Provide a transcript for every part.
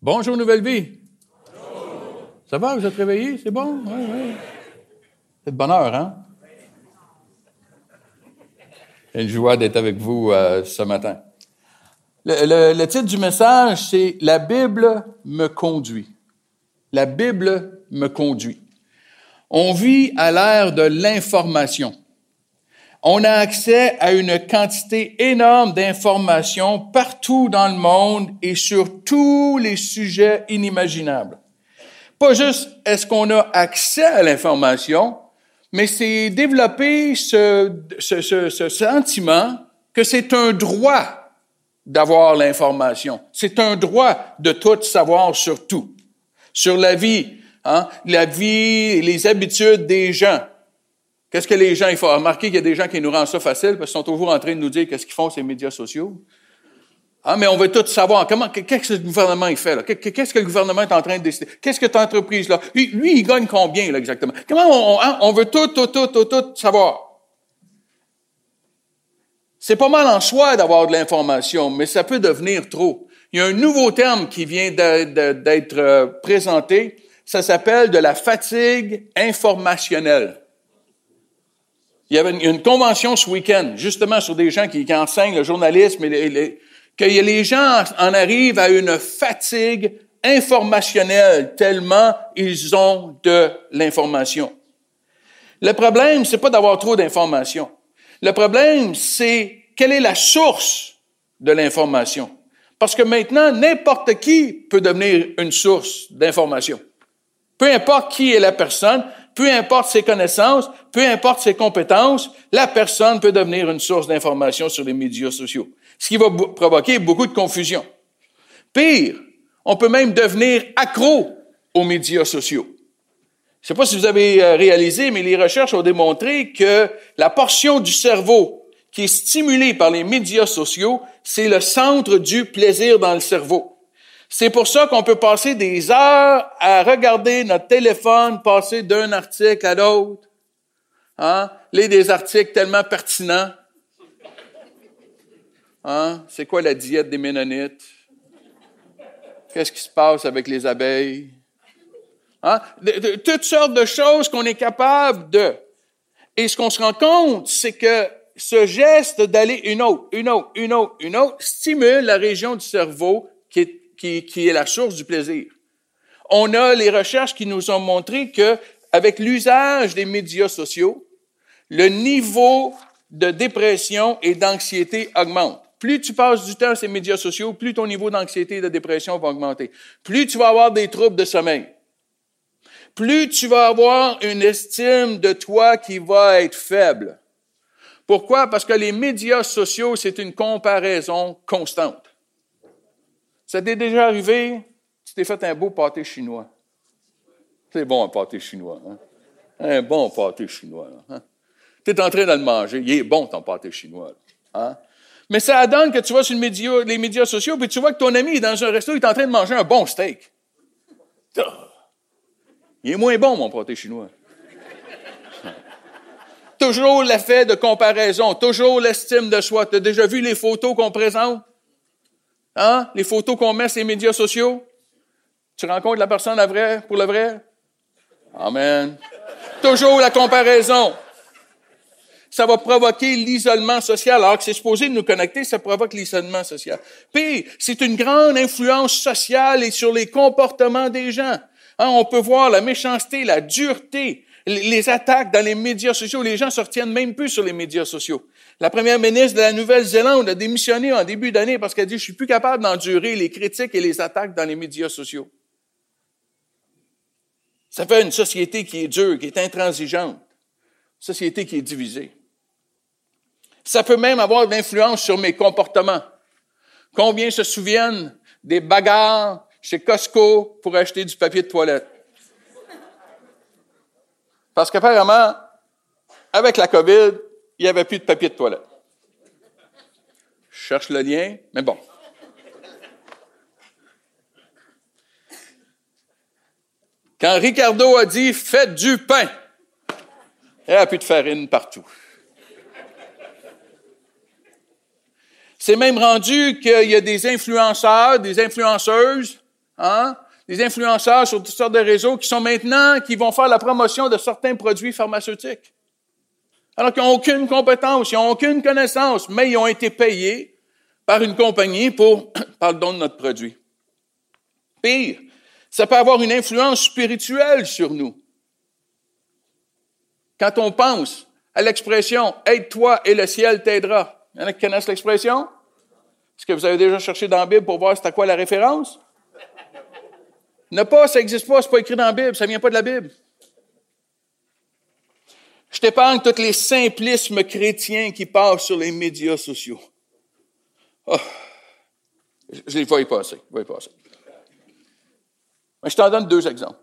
Bonjour, Nouvelle Vie. Bonjour. Ça va, vous êtes réveillés? C'est bon? Oui. C'est de bonne heure, hein? J'ai une joie d'être avec vous ce matin. Le titre du message, c'est « La Bible me conduit ». La Bible me conduit. On vit à l'ère de l'information. On a accès à une quantité énorme d'informations partout dans le monde et sur tous les sujets inimaginables. Pas juste est-ce qu'on a accès à l'information, mais c'est développer ce sentiment que c'est un droit d'avoir l'information. C'est un droit de tout savoir sur tout. Sur la vie, la vie, les habitudes des gens. Qu'est-ce que les gens, il faut remarquer qu'il y a des gens qui nous rendent ça facile parce qu'ils sont toujours en train de nous dire qu'est-ce qu'ils font ces médias sociaux. Mais on veut tout savoir. Qu'est-ce que le gouvernement il fait là? Qu'est-ce que le gouvernement est en train de décider? Qu'est-ce que ton entreprise là? Lui, il gagne combien là exactement? Comment on veut tout savoir? C'est pas mal en soi d'avoir de l'information, mais ça peut devenir trop. Il y a un nouveau terme qui vient d'être présenté. Ça s'appelle de la fatigue informationnelle. Il y avait une convention ce week-end, justement, sur des gens qui enseignent le journalisme, que les gens en arrivent à une fatigue informationnelle tellement ils ont de l'information. Le problème, c'est pas d'avoir trop d'informations. Le problème, c'est quelle est la source de l'information. Parce que maintenant, n'importe qui peut devenir une source d'information. Peu importe qui est la personne, peu importe ses connaissances, peu importe ses compétences, la personne peut devenir une source d'information sur les médias sociaux. Ce qui va provoquer beaucoup de confusion. Pire, on peut même devenir accro aux médias sociaux. Je ne sais pas si vous avez réalisé, mais les recherches ont démontré que la portion du cerveau qui est stimulée par les médias sociaux, c'est le centre du plaisir dans le cerveau. C'est pour ça qu'on peut passer des heures à regarder notre téléphone, passer d'un article à l'autre. Lire des articles tellement pertinents. C'est quoi la diète des Ménonites? Qu'est-ce qui se passe avec les abeilles? Toutes sortes de choses qu'on est capable de. Et ce qu'on se rend compte, c'est que ce geste d'aller une autre, stimule la région du cerveau qui est la source du plaisir. On a les recherches qui nous ont montré que avec l'usage des médias sociaux, le niveau de dépression et d'anxiété augmente. Plus tu passes du temps sur les médias sociaux, plus ton niveau d'anxiété et de dépression va augmenter. Plus tu vas avoir des troubles de sommeil. Plus tu vas avoir une estime de toi qui va être faible. Pourquoi? Parce que les médias sociaux, c'est une comparaison constante. Ça t'est déjà arrivé? Tu t'es fait un beau pâté chinois. C'est bon un pâté chinois. Un bon pâté chinois. Tu es en train de le manger. Il est bon ton pâté chinois. Mais ça donne que tu vas sur les médias sociaux puis tu vois que ton ami est dans un resto, il est en train de manger un bon steak. Il est moins bon, mon pâté chinois. Toujours l'effet de comparaison, toujours l'estime de soi. Tu as déjà vu les photos qu'on présente? Les photos qu'on met sur les médias sociaux? Tu rencontres la personne pour le vrai? Amen. Toujours la comparaison. Ça va provoquer l'isolement social. Alors que c'est supposé nous connecter, ça provoque l'isolement social. Puis, c'est une grande influence sociale et sur les comportements des gens. On peut voir la méchanceté, la dureté, les attaques dans les médias sociaux. Les gens ne se retiennent même plus sur les médias sociaux. La première ministre de la Nouvelle-Zélande a démissionné en début d'année parce qu'elle a dit « Je suis plus capable d'endurer les critiques et les attaques dans les médias sociaux. » Ça fait une société qui est dure, qui est intransigeante. Une société qui est divisée. Ça peut même avoir de l'influence sur mes comportements. Combien se souviennent des bagarres chez Costco pour acheter du papier de toilette? Parce qu'apparemment, avec la COVID, il n'y avait plus de papier de toilette. Je cherche le lien, mais bon. Quand Ricardo a dit « Faites du pain », il n'y a plus de farine partout. C'est même rendu qu'il y a des influenceurs, des influenceuses, hein? Des influenceurs sur toutes sortes de réseaux qui vont faire la promotion de certains produits pharmaceutiques. Alors qu'ils n'ont aucune compétence, ils n'ont aucune connaissance, mais ils ont été payés par une compagnie pour par le don de notre produit. Pire, ça peut avoir une influence spirituelle sur nous. Quand on pense à l'expression « aide-toi et le ciel t'aidera », il y en a qui connaissent l'expression? Est-ce que vous avez déjà cherché dans la Bible pour voir c'est à quoi la référence? Ne pas, ça n'existe pas, c'est pas écrit dans la Bible, ça vient pas de la Bible. Je t'épargne tous les simplismes chrétiens qui passent sur les médias sociaux. Oh, je les vois y passer, Mais je t'en donne 2 exemples.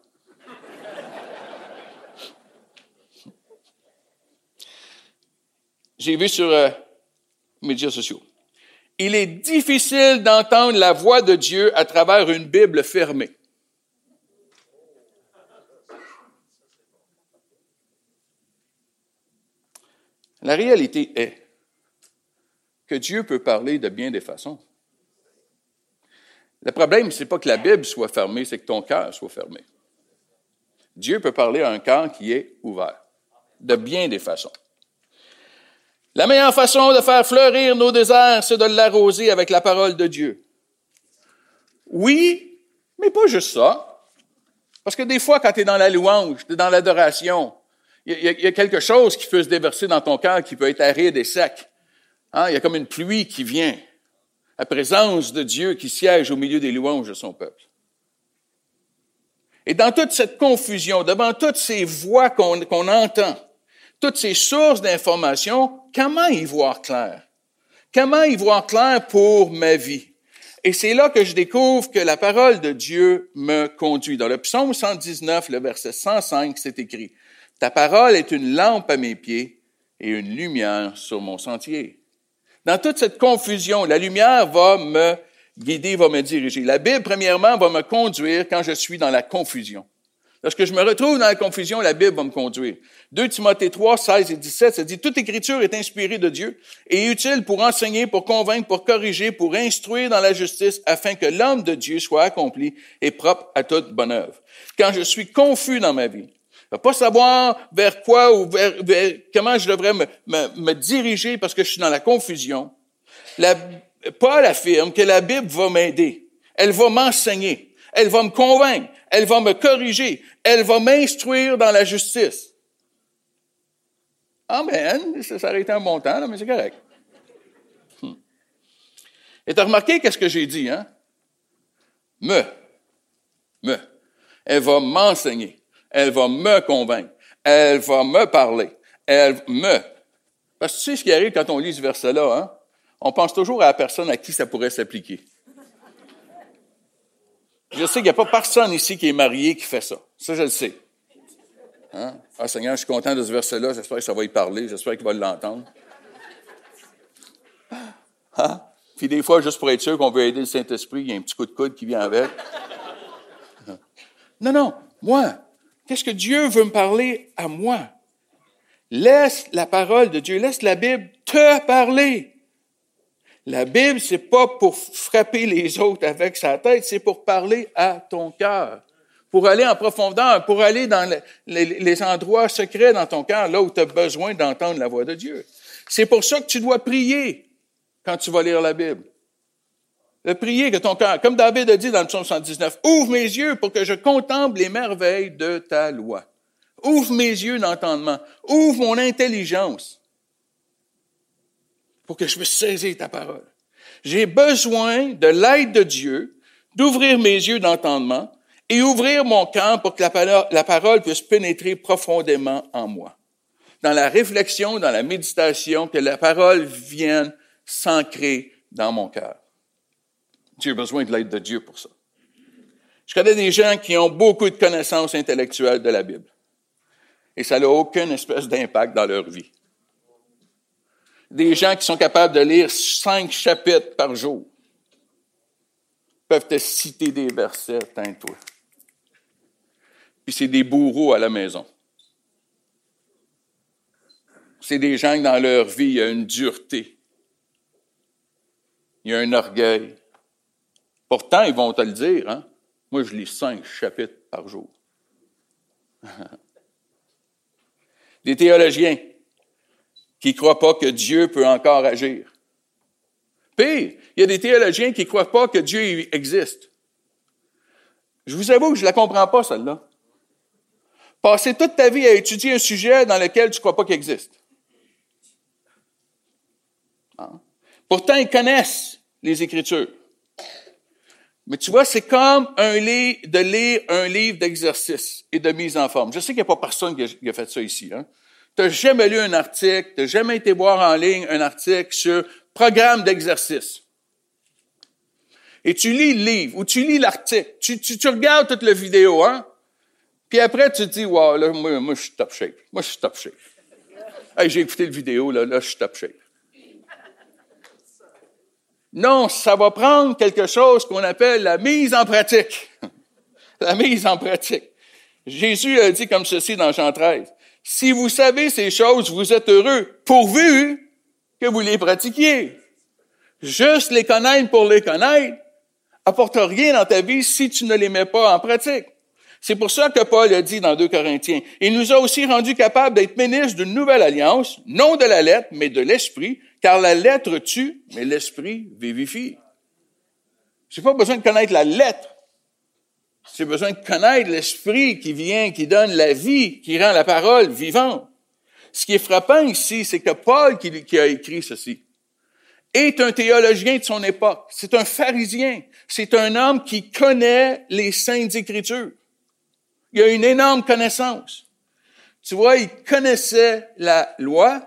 J'ai vu sur les médias sociaux. Il est difficile d'entendre la voix de Dieu à travers une Bible fermée. La réalité est que Dieu peut parler de bien des façons. Le problème, c'est pas que la Bible soit fermée, c'est que ton cœur soit fermé. Dieu peut parler à un cœur qui est ouvert, de bien des façons. La meilleure façon de faire fleurir nos déserts, c'est de l'arroser avec la parole de Dieu. Oui, mais pas juste ça. Parce que des fois, quand tu es dans la louange, tu es dans l'adoration, il y a quelque chose qui peut se déverser dans ton cœur qui peut être aride et sec. Hein? Il y a comme une pluie qui vient. La présence de Dieu qui siège au milieu des louanges de son peuple. Et dans toute cette confusion, devant toutes ces voix qu'on entend, toutes ces sources d'informations, comment y voir clair? Comment y voir clair pour ma vie? Et c'est là que je découvre que la parole de Dieu me conduit. Dans le psaume 119, le verset 105, c'est écrit « Ta parole est une lampe à mes pieds et une lumière sur mon sentier. » Dans toute cette confusion, la lumière va me guider, va me diriger. La Bible, premièrement, va me conduire quand je suis dans la confusion. Lorsque je me retrouve dans la confusion, la Bible va me conduire. 2 Timothée 3, 16 et 17, ça dit « Toute écriture est inspirée de Dieu et utile pour enseigner, pour convaincre, pour corriger, pour instruire dans la justice, afin que l'homme de Dieu soit accompli et propre à toute bonne œuvre. » Quand je suis confus dans ma vie, je ne vais pas savoir vers quoi ou vers comment je devrais me diriger parce que je suis dans la confusion. Paul affirme que la Bible va m'aider. Elle va m'enseigner. Elle va me convaincre. Elle va me corriger. Elle va m'instruire dans la justice. Amen. Ça aurait été un bon temps, là, mais c'est correct. Et tu as remarqué qu'est-ce que j'ai dit, hein? Elle va m'enseigner. Elle va me convaincre. Elle va me parler. Parce que tu sais ce qui arrive quand on lit ce verset-là, hein? On pense toujours à la personne à qui ça pourrait s'appliquer. Je sais qu'il n'y a pas personne ici qui est marié qui fait ça. Ça, je le sais. Hein? Ah, Seigneur, je suis content de ce verset-là. J'espère que ça va y parler. J'espère qu'il va l'entendre. Hein? Puis des fois, juste pour être sûr qu'on veut aider le Saint-Esprit, il y a un petit coup de coude qui vient avec. Non, moi. Qu'est-ce que Dieu veut me parler à moi? Laisse la parole de Dieu, laisse la Bible te parler. La Bible, c'est pas pour frapper les autres avec sa tête, c'est pour parler à ton cœur. Pour aller en profondeur, pour aller dans les endroits secrets dans ton cœur, là où tu as besoin d'entendre la voix de Dieu. C'est pour ça que tu dois prier quand tu vas lire la Bible. De prier que ton cœur, comme David a dit dans le psaume 119, « Ouvre mes yeux pour que je contemple les merveilles de ta loi. » Ouvre mes yeux d'entendement. Ouvre mon intelligence pour que je puisse saisir ta parole. J'ai besoin de l'aide de Dieu, d'ouvrir mes yeux d'entendement et ouvrir mon cœur pour que la parole puisse pénétrer profondément en moi. Dans la réflexion, dans la méditation, que la parole vienne s'ancrer dans mon cœur. J'ai besoin de l'aide de Dieu pour ça. Je connais des gens qui ont beaucoup de connaissances intellectuelles de la Bible. Et ça n'a aucune espèce d'impact dans leur vie. Des gens qui sont capables de lire 5 chapitres par jour peuvent te citer des versets, toi. Puis c'est des bourreaux à la maison. C'est des gens que dans leur vie, il y a une dureté. Il y a un orgueil. Pourtant, ils vont te le dire, hein? Moi, je lis 5 chapitres par jour. Des théologiens qui ne croient pas que Dieu peut encore agir. Pire, il y a des théologiens qui ne croient pas que Dieu existe. Je vous avoue que je ne la comprends pas, celle-là. Passer toute ta vie à étudier un sujet dans lequel tu ne crois pas qu'il existe. Hein? Pourtant, ils connaissent les Écritures. Mais tu vois, c'est comme de lire un livre d'exercice et de mise en forme. Je sais qu'il n'y a pas personne qui a fait ça ici. Hein? Tu n'as jamais lu un article, tu n'as jamais été voir en ligne un article sur programme d'exercice. Et tu lis le livre ou tu lis l'article, tu regardes toute la vidéo, hein? Puis après, tu te dis, wow, là, moi, je suis top shape. Moi, je suis top shape. Hey, j'ai écouté la vidéo, là, je suis top shape. Non, ça va prendre quelque chose qu'on appelle la mise en pratique. La mise en pratique. Jésus a dit comme ceci dans Jean 13. Si vous savez ces choses, vous êtes heureux, pourvu que vous les pratiquiez. Juste les connaître pour les connaître apporte rien dans ta vie si tu ne les mets pas en pratique. C'est pour ça que Paul a dit dans 2 Corinthiens, « Il nous a aussi rendus capables d'être ministres d'une nouvelle alliance, non de la lettre, mais de l'esprit, car la lettre tue, mais l'esprit vivifie. » J'ai pas besoin de connaître la lettre. J'ai besoin de connaître l'esprit qui vient, qui donne la vie, qui rend la parole vivante. Ce qui est frappant ici, c'est que Paul, qui a écrit ceci, est un théologien de son époque. C'est un pharisien. C'est un homme qui connaît les Saintes Écritures. Il a une énorme connaissance. Tu vois, il connaissait la loi,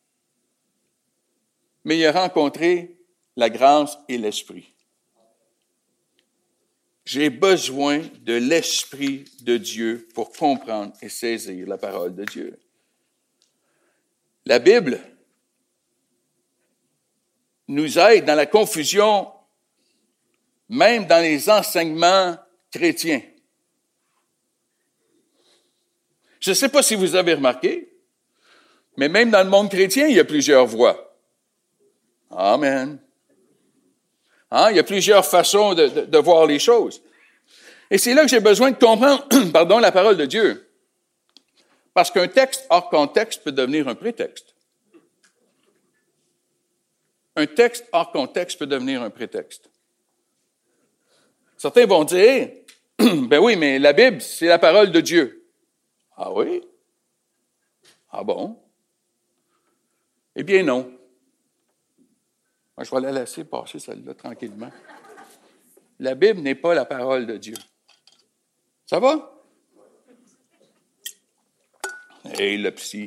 mais il a rencontré la grâce et l'esprit. J'ai besoin de l'Esprit de Dieu pour comprendre et saisir la parole de Dieu. La Bible nous aide dans la confusion, même dans les enseignements chrétiens. Je ne sais pas si vous avez remarqué, mais même dans le monde chrétien, il y a plusieurs voies. Amen. Hein? Il y a plusieurs façons de voir les choses. Et c'est là que j'ai besoin de comprendre, la parole de Dieu. Parce qu'un texte hors contexte peut devenir un prétexte. Un texte hors contexte peut devenir un prétexte. Certains vont dire, ben oui, mais la Bible, c'est la parole de Dieu. Ah oui? Ah bon? Eh bien non. Moi, je vais la laisser passer celle-là tranquillement. La Bible n'est pas la parole de Dieu. Ça va? Hey, le psy.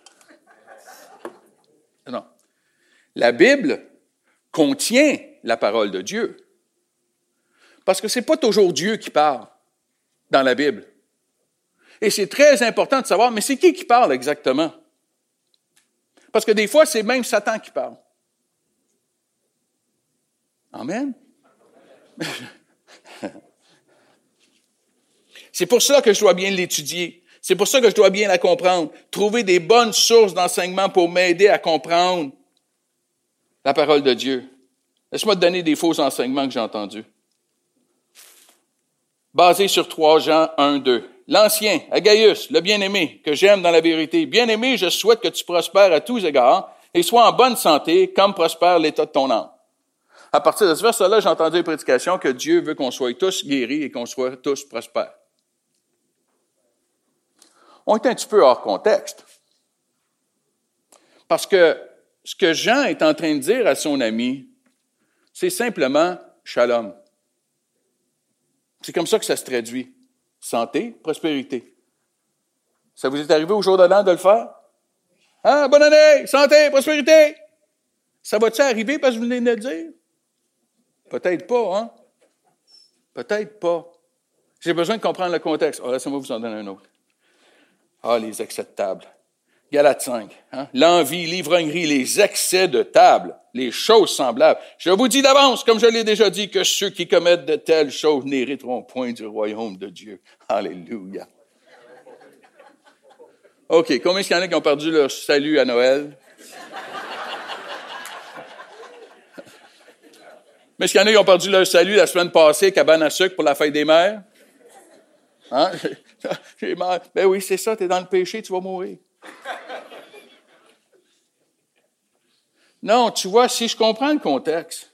Non. La Bible contient la parole de Dieu. Parce que c'est pas toujours Dieu qui parle dans la Bible. Et c'est très important de savoir, mais c'est qui parle exactement? Parce que des fois, c'est même Satan qui parle. Amen? C'est pour ça que je dois bien l'étudier. C'est pour ça que je dois bien la comprendre. Trouver des bonnes sources d'enseignement pour m'aider à comprendre la parole de Dieu. Laisse-moi te donner des faux enseignements que j'ai entendus. Basés sur 3 Jean 1, 2. L'ancien, Agaius, le bien-aimé, que j'aime dans la vérité. Bien-aimé, je souhaite que tu prospères à tous égards et sois en bonne santé, comme prospère l'état de ton âme. À partir de ce verset-là, j'ai entendu une prédication que Dieu veut qu'on soit tous guéris et qu'on soit tous prospères. On est un petit peu hors contexte. Parce que ce que Jean est en train de dire à son ami, c'est simplement shalom. C'est comme ça que ça se traduit. Santé, prospérité. Ça vous est arrivé au jour de l'an de le faire? Ah, bonne année, santé, prospérité. Ça va-tu arriver parce que vous venez de le dire? Peut-être pas, hein? Peut-être pas. J'ai besoin de comprendre le contexte. Oh, laissez-moi vous en donner un autre. Ah, les excès de table. Galates 5. Hein? L'envie, l'ivrognerie, les excès de table, les choses semblables. Je vous dis d'avance, comme je l'ai déjà dit, que ceux qui commettent de telles choses n'hériteront point du royaume de Dieu. Alléluia. OK, combien il y en a qui ont perdu leur salut à Noël? Mais est-ce qu'il y en a qui ont perdu leur salut la semaine passée, cabane à sucre pour la fête des mères? Hein? J'ai mal. Ben oui, c'est ça, tu es dans le péché, tu vas mourir. Non, tu vois, si je comprends le contexte,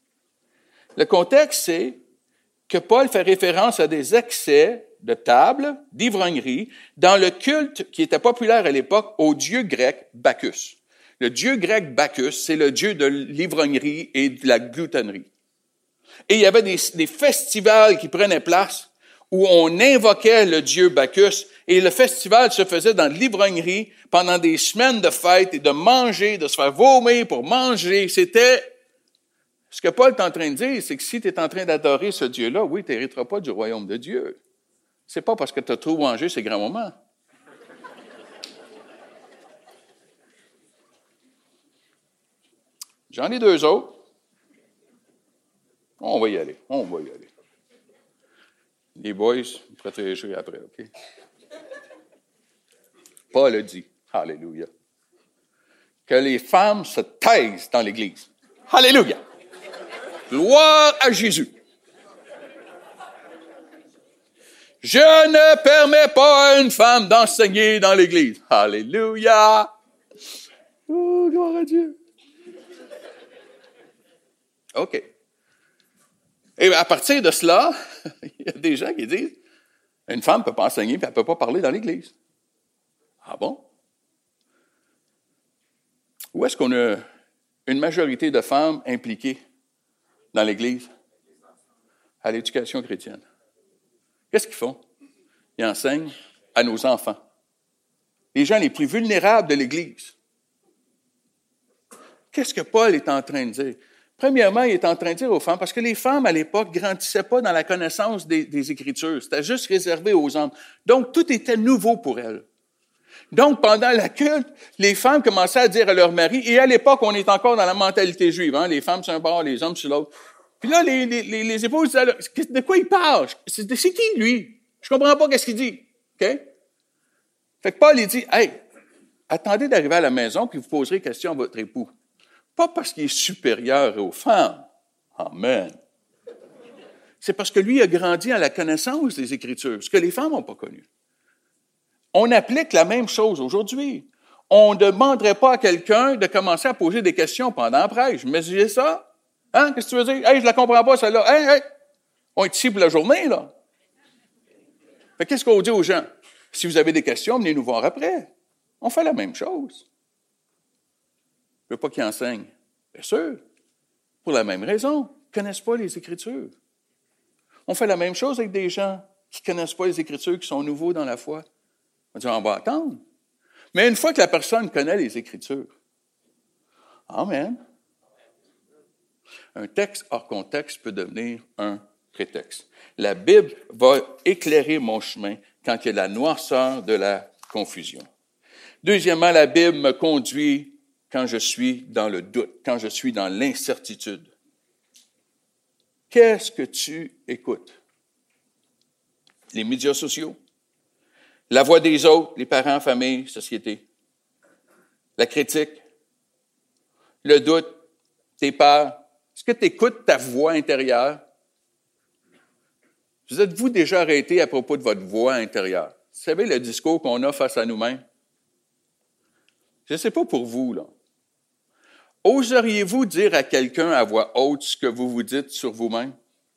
c'est que Paul fait référence à des excès de table, d'ivrognerie, dans le culte qui était populaire à l'époque au dieu grec Bacchus. Le dieu grec Bacchus, c'est le dieu de l'ivrognerie et de la gloutonnerie. Et il y avait des festivals qui prenaient place où on invoquait le dieu Bacchus, et le festival se faisait dans l'ivrognerie pendant des semaines de fêtes et de manger, de se faire vomir pour manger. C'était ce que Paul est en train de dire, c'est que si tu es en train d'adorer ce Dieu-là, oui, tu n'hériteras pas du royaume de Dieu. C'est pas parce que tu as trop mangé ces grands moments. J'en ai deux autres. On va y aller. Les boys, protégez après, OK? Paul a dit, alléluia, que les femmes se taisent dans l'Église. Alléluia! Gloire à Jésus! Je ne permets pas à une femme d'enseigner dans l'Église. Alléluia! Oh, gloire à Dieu! OK. Et à partir de cela, il y a des gens qui disent, une femme ne peut pas enseigner et elle ne peut pas parler dans l'Église. Ah bon? Où est-ce qu'on a une majorité de femmes impliquées dans l'Église? À l'éducation chrétienne. Qu'est-ce qu'ils font? Ils enseignent à nos enfants. Les gens les plus vulnérables de l'Église. Qu'est-ce que Paul est en train de dire? Premièrement, il est en train de dire aux femmes, parce que les femmes, à l'époque, ne grandissaient pas dans la connaissance des Écritures. C'était juste réservé aux hommes. Donc, tout était nouveau pour elles. Donc, pendant la culte, les femmes commençaient à dire à leur mari, et à l'époque, on est encore dans la mentalité juive, hein, les femmes sur un bord, les hommes sur l'autre. Puis là, les épouses disaient, de quoi il parle? C'est qui, lui? Je comprends pas qu'est-ce qu'il dit. OK? Fait que Paul, il dit, hey, attendez d'arriver à la maison, puis vous poserez question à votre époux. Pas parce qu'il est supérieur aux femmes. Amen. C'est parce que lui a grandi à la connaissance des Écritures, ce que les femmes n'ont pas connu. On applique la même chose aujourd'hui. On ne demanderait pas à quelqu'un de commencer à poser des questions pendant la prêche. Mais c'est ça? Hein? Qu'est-ce que tu veux dire? Hey, je la comprends pas, celle-là. Hey! On est ici pour la journée, là. Fait qu'est-ce qu'on dit aux gens? Si vous avez des questions, venez nous voir après. On fait la même chose. Je ne veux pas qu'ils enseignent. Bien sûr. Pour la même raison. Ils ne connaissent pas les Écritures. On fait la même chose avec des gens qui ne connaissent pas les Écritures, qui sont nouveaux dans la foi. On dit, on va attendre. Mais une fois que la personne connaît les Écritures, amen. Un texte hors contexte peut devenir un prétexte. La Bible va éclairer mon chemin quand il y a la noirceur de la confusion. Deuxièmement, la Bible me conduit quand je suis dans le doute, quand je suis dans l'incertitude. Qu'est-ce que tu écoutes? Les médias sociaux? La voix des autres, les parents, famille, société? La critique? Le doute? Tes peurs? Est-ce que tu écoutes ta voix intérieure? Vous êtes-vous déjà arrêté à propos de votre voix intérieure? Vous savez le discours qu'on a face à nous-mêmes? Je ne sais pas pour vous, là. Oseriez-vous dire à quelqu'un à voix haute ce que vous vous dites sur vous-même?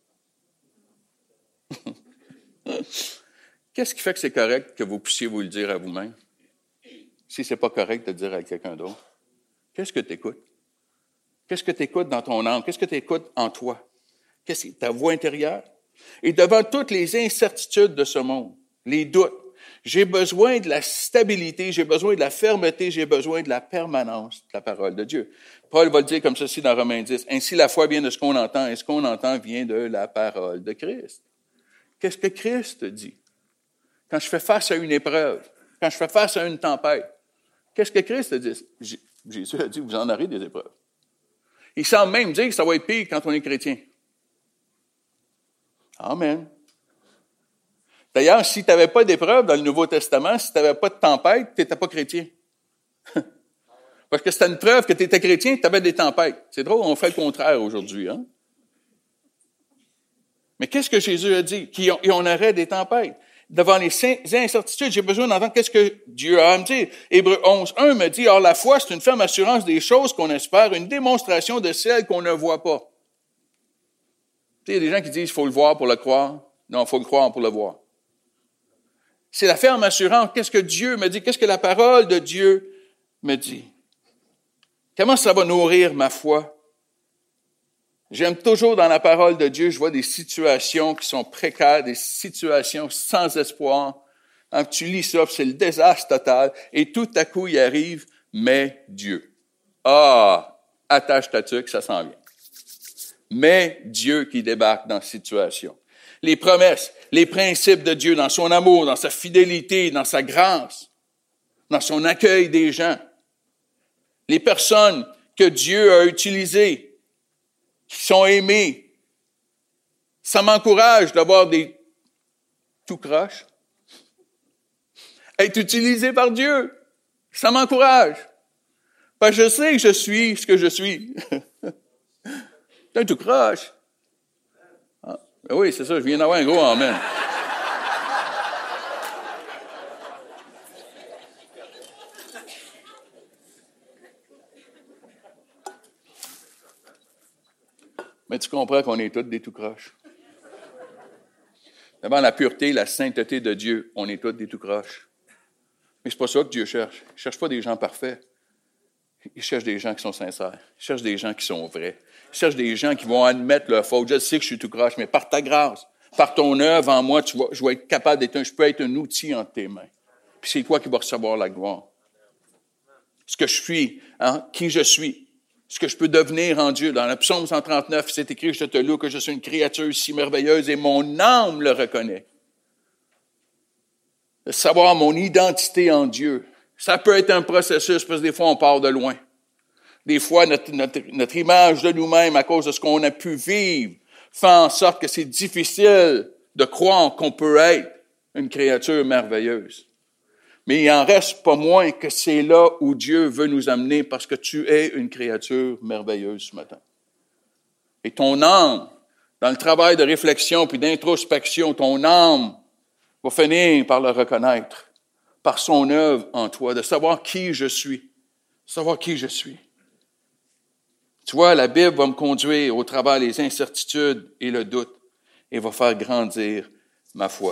Qu'est-ce qui fait que c'est correct que vous puissiez vous le dire à vous-même? Si ce n'est pas correct de le dire à quelqu'un d'autre. Qu'est-ce que tu écoutes? Qu'est-ce que tu écoutes dans ton âme? Qu'est-ce que tu écoutes en toi? Qu'est-ce que ta voix intérieure? Et devant toutes les incertitudes de ce monde, les doutes, j'ai besoin de la stabilité, j'ai besoin de la fermeté, j'ai besoin de la permanence de la parole de Dieu. Paul va le dire comme ceci dans Romains 10. Ainsi, la foi vient de ce qu'on entend, et ce qu'on entend vient de la parole de Christ. Qu'est-ce que Christ dit? Quand je fais face à une épreuve, quand je fais face à une tempête, qu'est-ce que Christ dit? Jésus a dit, vous en aurez des épreuves. Il semble même dire que ça va être pire quand on est chrétien. Amen. D'ailleurs, si tu n'avais pas d'épreuve dans le Nouveau Testament, si tu n'avais pas de tempête, tu n'étais pas chrétien. Parce que c'était une preuve que tu étais chrétien, tu avais des tempêtes. C'est drôle, on fait le contraire aujourd'hui. Hein? Mais qu'est-ce que Jésus a dit? On aurait des tempêtes. Devant les incertitudes, j'ai besoin d'entendre qu'est-ce que Dieu a à me dire. Hébreux 11:1 me dit, « Or la foi, c'est une ferme assurance des choses qu'on espère, une démonstration de celles qu'on ne voit pas. » Tu sais, il y a des gens qui disent, « Il faut le voir pour le croire. » Non, il faut le croire pour le voir. C'est la ferme assurance. Qu'est-ce que Dieu me dit? Qu'est-ce que la parole de Dieu me dit? Comment ça va nourrir ma foi? J'aime toujours dans la parole de Dieu, je vois des situations qui sont précaires, des situations sans espoir. Quand tu lis ça, c'est le désastre total. Et tout à coup, il arrive, mais Dieu. Ah, attache ta tuque, ça s'en vient. Mais Dieu qui débarque dans la situation. Les promesses, les principes de Dieu dans son amour, dans sa fidélité, dans sa grâce, dans son accueil des gens. Les personnes que Dieu a utilisées, qui sont aimées. Ça m'encourage d'avoir des tout croches. Être utilisé par Dieu. Ça m'encourage. Parce que je sais que je suis ce que je suis. C'est un tout croche. Ah, ben oui, c'est ça, je viens d'avoir un gros amen. Mais tu comprends qu'on est tous des tout croches. Devant la pureté, la sainteté de Dieu, on est tous des tout croches. Mais c'est pas ça que Dieu cherche. Il ne cherche pas des gens parfaits. Il cherche des gens qui sont sincères. Il cherche des gens qui sont vrais. Il cherche des gens qui vont admettre leur faute. Je sais que je suis tout croche, mais par ta grâce, par ton œuvre en moi, je vais être capable je peux être un outil entre tes mains. Puis c'est toi qui vas recevoir la gloire. Ce que je suis, qui je suis. Ce que je peux devenir en Dieu. Dans le psaume 139, c'est écrit, « Je te loue que je suis une créature si merveilleuse et mon âme le reconnaît. » De savoir mon identité en Dieu. Ça peut être un processus parce que des fois, on part de loin. Des fois, notre image de nous-mêmes, à cause de ce qu'on a pu vivre, fait en sorte que c'est difficile de croire qu'on peut être une créature merveilleuse. Mais il en reste pas moins que c'est là où Dieu veut nous amener parce que tu es une créature merveilleuse ce matin. Et ton âme, dans le travail de réflexion puis d'introspection, ton âme va finir par le reconnaître, par son œuvre en toi, de savoir qui je suis. Savoir qui je suis. Tu vois, la Bible va me conduire au travers des incertitudes et le doute et va faire grandir ma foi.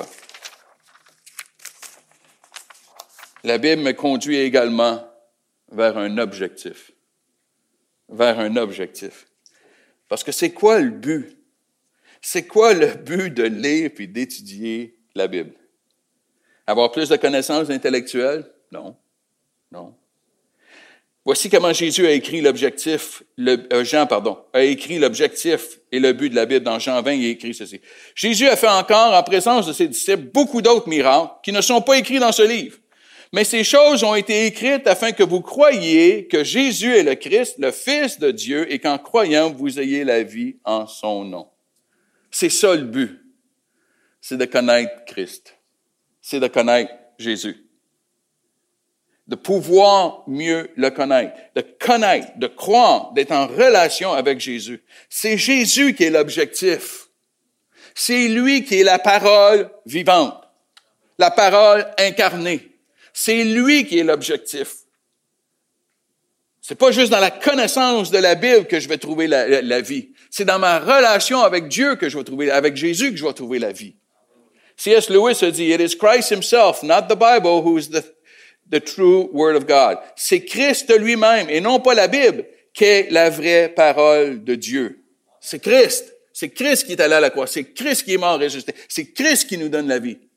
La Bible me conduit également vers un objectif. Vers un objectif. Parce que c'est quoi le but? C'est quoi le but de lire et d'étudier la Bible? Avoir plus de connaissances intellectuelles? Non. Non. Voici comment Jésus a écrit l'objectif, Jean a écrit l'objectif et le but de la Bible. Dans Jean 20, il a écrit ceci. Jésus a fait encore, en présence de ses disciples, beaucoup d'autres miracles qui ne sont pas écrits dans ce livre. Mais ces choses ont été écrites afin que vous croyiez que Jésus est le Christ, le Fils de Dieu, et qu'en croyant, vous ayez la vie en son nom. C'est ça le but. C'est de connaître Christ. C'est de connaître Jésus. De pouvoir mieux le connaître. De croire, d'être en relation avec Jésus. C'est Jésus qui est l'objectif. C'est lui qui est la parole vivante. La parole incarnée. C'est lui qui est l'objectif. C'est pas juste dans la connaissance de la Bible que je vais trouver la vie. C'est dans ma relation avec Dieu que je vais trouver, avec Jésus que je vais trouver la vie. C.S. Lewis a dit, « It is Christ himself, not the Bible, who is the true word of God. » C'est Christ lui-même, et non pas la Bible, qui est la vraie parole de Dieu. C'est Christ. C'est Christ qui est allé à la croix. C'est Christ qui est mort et ressuscité. C'est Christ qui nous donne la vie.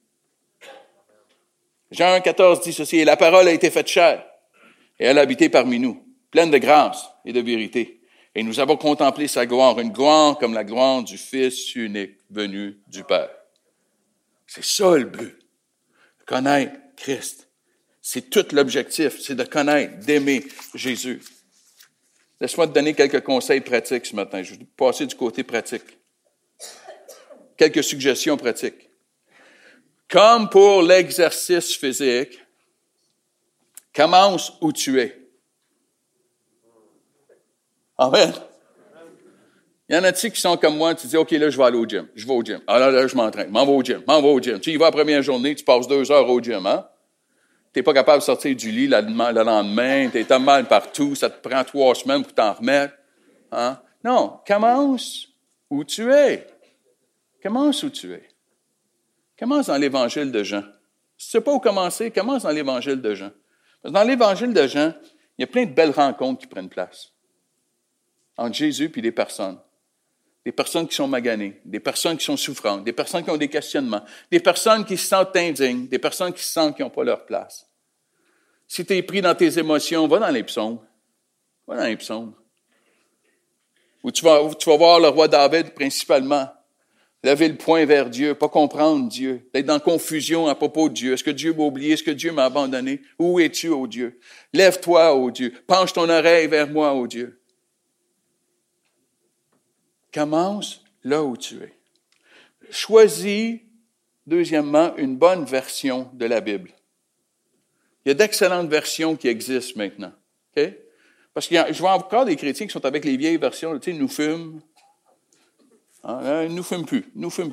Jean 1,14 dit ceci, « Et la parole a été faite chair, et elle a habité parmi nous, pleine de grâce et de vérité. Et nous avons contemplé sa gloire, une gloire comme la gloire du Fils unique venu du Père. » C'est ça le but, de connaître Christ. C'est tout l'objectif, c'est de connaître, d'aimer Jésus. Laisse-moi te donner quelques conseils pratiques ce matin. Je vais passer du côté pratique. Quelques suggestions pratiques. Comme pour l'exercice physique, commence où tu es. Amen. Il y en a-t-il qui sont comme moi, tu dis, OK, là, je vais aller au gym. Je vais au gym. Ah là, je m'entraîne. M'en vais au gym. Tu y vas la première journée, tu passes 2 heures au gym, hein? T'es pas capable de sortir du lit le lendemain, t'es mal partout, ça te prend 3 semaines pour t'en remettre. Hein? Non, commence où tu es. Commence où tu es. Commence dans l'Évangile de Jean. Si tu ne sais pas où commencer, commence dans l'Évangile de Jean. Parce que dans l'Évangile de Jean, il y a plein de belles rencontres qui prennent place entre Jésus et les personnes. Des personnes qui sont maganées, des personnes qui sont souffrantes, des personnes qui ont des questionnements, des personnes qui se sentent indignes, des personnes qui se sentent qui n'ont pas leur place. Si tu es pris dans tes émotions, va dans les psaumes. Va dans les psaumes. Où tu vas voir le roi David principalement. Lever le poing vers Dieu, pas comprendre Dieu, d'être dans confusion à propos de Dieu. Est-ce que Dieu m'a oublié? Est-ce que Dieu m'a abandonné? Où es-tu, ô Dieu? Lève-toi, ô Dieu. Penche ton oreille vers moi, ô Dieu. Commence là où tu es. Choisis, deuxièmement, une bonne version de la Bible. Il y a d'excellentes versions qui existent maintenant. OK? Parce que je vois encore des chrétiens qui sont avec les vieilles versions. Tu sais, nous fument. Hein, nous fument plus.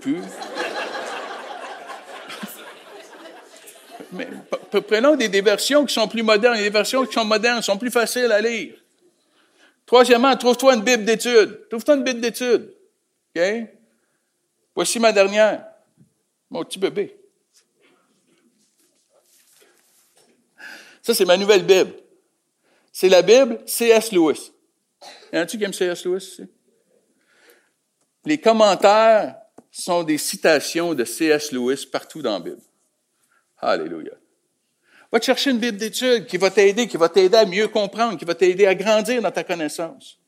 Mais prenons des versions qui sont plus modernes. Des versions qui sont modernes, sont plus faciles à lire. Troisièmement, trouve-toi une Bible d'études. OK? Voici ma dernière. Mon petit bébé. Ça, c'est ma nouvelle Bible. C'est la Bible C.S. Lewis. Y en a-tu qui aiment C.S. Lewis ici? Les commentaires sont des citations de C.S. Lewis partout dans la Bible. Alléluia. Va te chercher une Bible d'études qui va t'aider à mieux comprendre, qui va t'aider à grandir dans ta connaissance.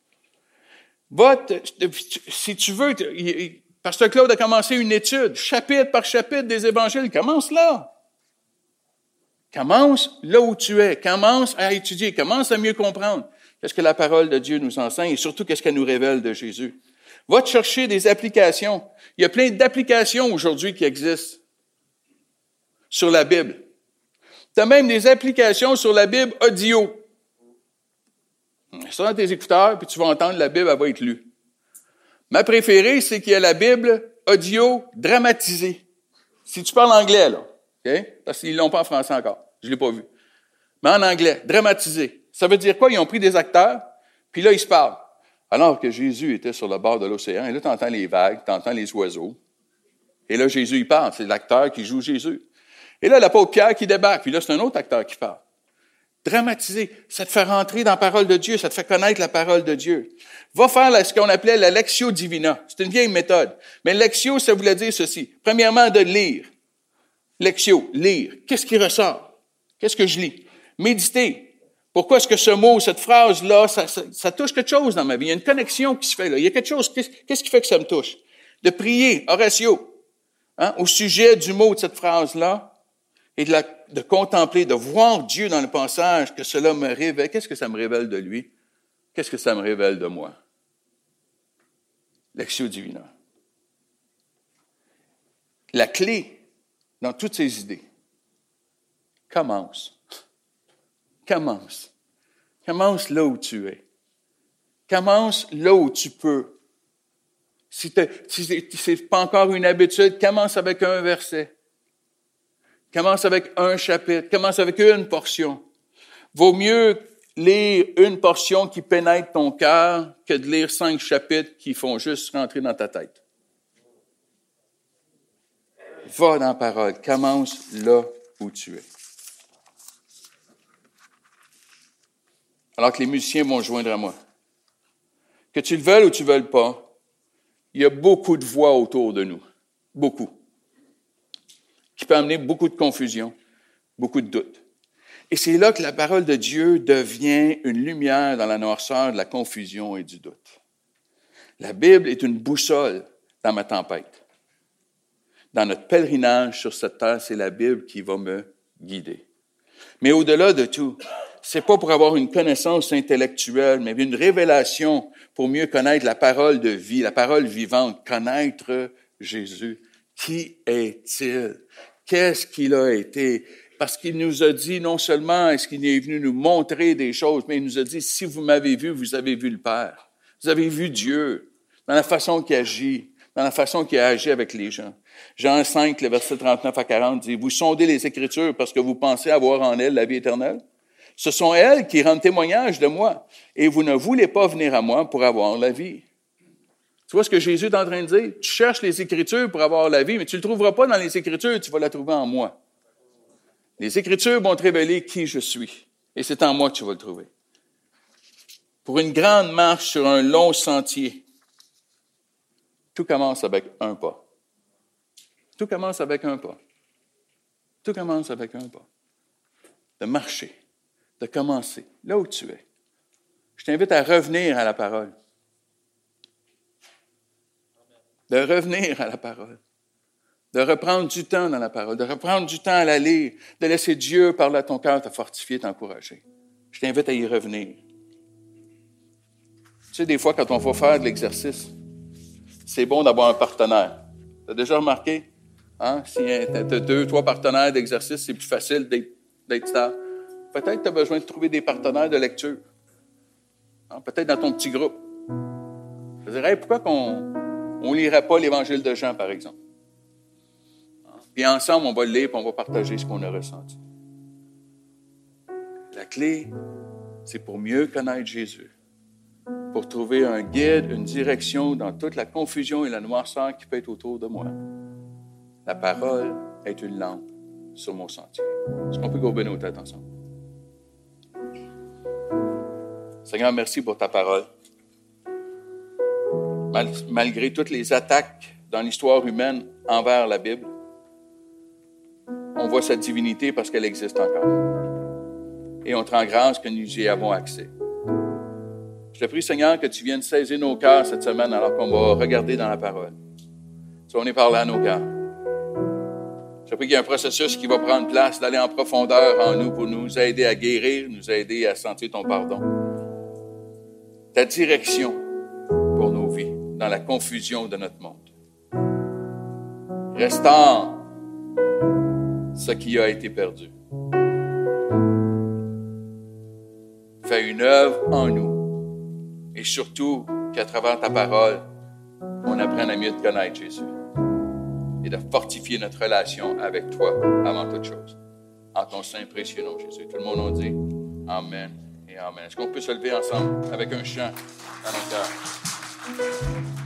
Si tu veux, Pasteur Claude a commencé une étude, chapitre par chapitre des évangiles. Commence là. Commence là où tu es. Commence à étudier. Commence à mieux comprendre qu'est-ce que la parole de Dieu nous enseigne et surtout qu'est-ce qu'elle nous révèle de Jésus. Va te chercher des applications. Il y a plein d'applications aujourd'hui qui existent sur la Bible. Tu as même des applications sur la Bible audio. Ça dans tes écouteurs, puis tu vas entendre la Bible, elle va être lue. Ma préférée, c'est qu'il y a la Bible audio dramatisée. Si tu parles anglais, là, OK? Parce qu'ils ne l'ont pas en français encore. Je ne l'ai pas vu. Mais en anglais, dramatisé. Ça veut dire quoi? Ils ont pris des acteurs, puis là, ils se parlent. Alors que Jésus était sur le bord de l'océan, et là, tu entends les vagues, tu entends les oiseaux. Et là, Jésus, il parle. C'est l'acteur qui joue Jésus. Et là, l'apôtre Pierre qui débarque, puis là, c'est un autre acteur qui parle. Dramatisé, ça te fait rentrer dans la parole de Dieu, ça te fait connaître la parole de Dieu. Va faire ce qu'on appelait la lectio divina. C'est une vieille méthode. Mais lectio, ça voulait dire ceci. Premièrement, de lire. Lectio, lire. Qu'est-ce qui ressort? Qu'est-ce que je lis? Méditer. Pourquoi est-ce que ce mot, cette phrase-là, ça touche quelque chose dans ma vie? Il y a une connexion qui se fait là. Il y a quelque chose. Qu'est-ce qui fait que ça me touche? De prier, oratio, au sujet du mot de cette phrase-là, et de contempler, de voir Dieu dans le passage, que cela me révèle. Qu'est-ce que ça me révèle de lui? Qu'est-ce que ça me révèle de moi? Lectio divina. La clé dans toutes ces idées, commence. Commence. Commence là où tu es. Commence là où tu peux. Si c'est pas encore une habitude, commence avec un verset. Commence avec un chapitre. Commence avec une portion. Vaut mieux lire une portion qui pénètre ton cœur que de lire 5 chapitres qui font juste rentrer dans ta tête. Va dans la parole. Commence là où tu es. Alors que les musiciens vont joindre à moi. Que tu le veuilles ou tu ne veuilles pas, il y a beaucoup de voix autour de nous. Beaucoup. Qui peut amener beaucoup de confusion, beaucoup de doutes. Et c'est là que la parole de Dieu devient une lumière dans la noirceur de la confusion et du doute. La Bible est une boussole dans ma tempête. Dans notre pèlerinage sur cette terre, c'est la Bible qui va me guider. Mais au-delà de tout, c'est pas pour avoir une connaissance intellectuelle, mais une révélation pour mieux connaître la parole de vie, la parole vivante, connaître Jésus. Qui est-il? Qu'est-ce qu'il a été? Parce qu'il nous a dit, non seulement est-ce qu'il est venu nous montrer des choses, mais il nous a dit, si vous m'avez vu, vous avez vu le Père. Vous avez vu Dieu. dans la façon qu'il agit, dans la façon qu'il a agi avec les gens. Jean 5, le verset 39 à 40 dit, « Vous sondez les Écritures parce que vous pensez avoir en elles la vie éternelle. Ce sont elles qui rendent témoignage de moi, et vous ne voulez pas venir à moi pour avoir la vie. » Tu vois ce que Jésus est en train de dire? Tu cherches les Écritures pour avoir la vie, mais tu ne le trouveras pas dans les Écritures, tu vas la trouver en moi. Les Écritures vont te révéler qui je suis, et c'est en moi que tu vas le trouver. Pour une grande marche sur un long sentier, tout commence avec un pas. Tout commence avec un pas. Tout commence avec un pas. De marcher, de commencer, là où tu es. Je t'invite à revenir à la parole. De revenir à la parole. De reprendre du temps dans la parole, de reprendre du temps à la lire, de laisser Dieu parler à ton cœur, te fortifier, t'encourager. Je t'invite à y revenir. Tu sais, des fois, quand on va faire de l'exercice, c'est bon d'avoir un partenaire. Tu as déjà remarqué? Hein? Si tu as 2, 3 partenaires d'exercice, c'est plus facile d'être stable. Peut-être que tu as besoin de trouver des partenaires de lecture. Hein? Peut-être dans ton petit groupe. Je dirais, pourquoi qu'on ne lirait pas l'Évangile de Jean, par exemple? Hein? Puis ensemble, on va le lire et on va partager ce qu'on a ressenti. La clé, c'est pour mieux connaître Jésus. Pour trouver un guide, une direction dans toute la confusion et la noirceur qui peut être autour de moi. La parole est une lampe sur mon sentier. Est-ce qu'on peut gober nos têtes ensemble? Seigneur, merci pour ta parole. Malgré toutes les attaques dans l'histoire humaine envers la Bible, on voit sa divinité parce qu'elle existe encore. Et on te rend grâce que nous y avons accès. Je te prie, Seigneur, que tu viennes saisir nos cœurs cette semaine alors qu'on va regarder dans la parole. Tu vas venir parler à nos cœurs. Je te prie qu'il y ait un processus qui va prendre place, d'aller en profondeur en nous pour nous aider à guérir, nous aider à sentir ton pardon. Ta direction pour nos vies, dans la confusion de notre monde. Restaure ce qui a été perdu. Fais une œuvre en nous. Et surtout, qu'à travers ta parole, on apprenne à mieux te connaître, Jésus. Et de fortifier notre relation avec toi avant toute chose. En ton saint précieux nom, Jésus. Tout le monde en dit Amen et Amen. Est-ce qu'on peut se lever ensemble avec un chant dans nos cœurs?